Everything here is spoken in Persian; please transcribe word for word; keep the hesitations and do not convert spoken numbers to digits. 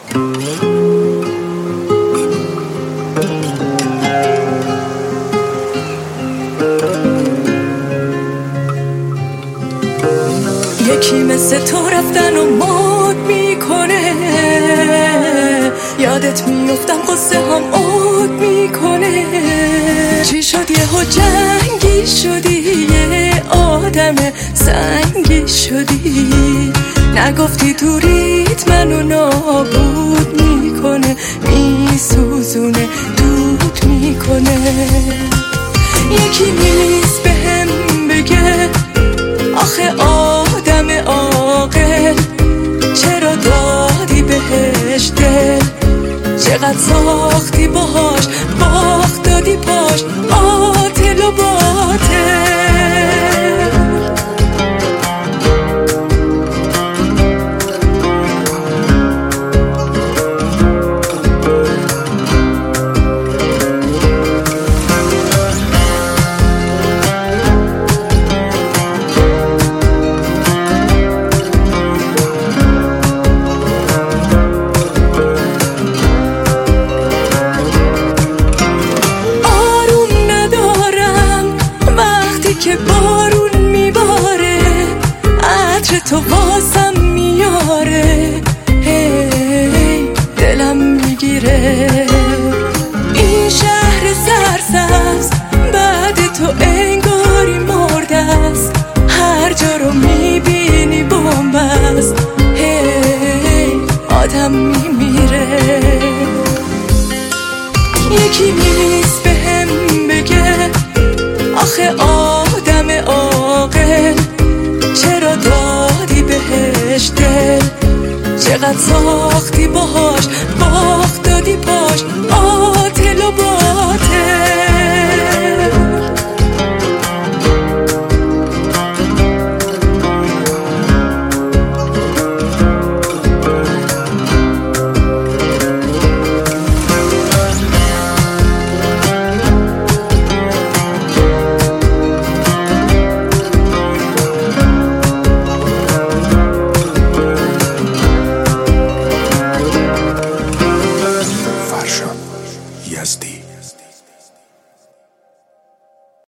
یکی مثل تو رفتن و مات میکنه، یادت میفتم قصه هم عود میکنه. چی شد یهو جنگی شدی، یه آدم سنگی شدی، نگفتی تو ریت منو نابود میکنه، میسوزونه دود میکنه. یکی نیست بهم بگه آخه آدم عاقل چرا دادی بهش دل، چقدر ساختی باهاش باخت دادی پاش عاطل و باطل. که بارون میباره عطر تو واسم میاره، هی دلم میگیره. این شهر سرسبز بعد تو انگاری مرده است، هر جا رو میبینی بمب است، هی آدم میمیره. یکی نیست بهم بگه آخه آدم عاقل چرا دادی بهش دل، چقدر ساختی باهاش باخت دادی پاش عاطل و باطل.